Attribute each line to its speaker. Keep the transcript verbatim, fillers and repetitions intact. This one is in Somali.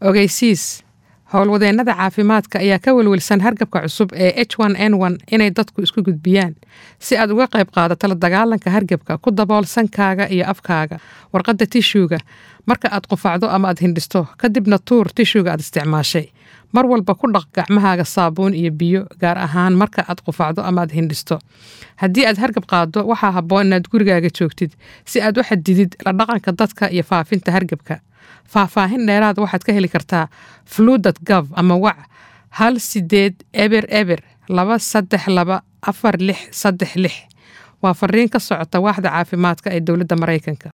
Speaker 1: Ogeysiis. Howlwadeennada caafimaadka ayaa ka welwelsan hargabka cusub ee H one N one inay dadku isku gudbiyaan. Si aad uga qayb qaadato la dagaalanka hargabka, ku dabool sankaaga iyo afkaaga warqadda tishuuga marka aad qufacdo ama aad hindhisto, kadibna tuur tishuuga aad isticmaashay. Mar walba ku dhaq gacmahaaga saabuun iyo biyo, gaar ahaan marka aad qufacdo ama aad hindhisto. Haddii aad hargab qaaddo, waxaa habboon inaad gurigaaga joogtid si aad u xadidid la dhaqanka dadka iyo faafinta hargabka. Faahfaahin dheeraad waxaad ka heli kartaa flu dot gov ama wac hal sideed eber eber laba saddex laba afar lix saddex lix. Waa fariin ka socota waaxda caafimaadka ee dowladda Mareykanka.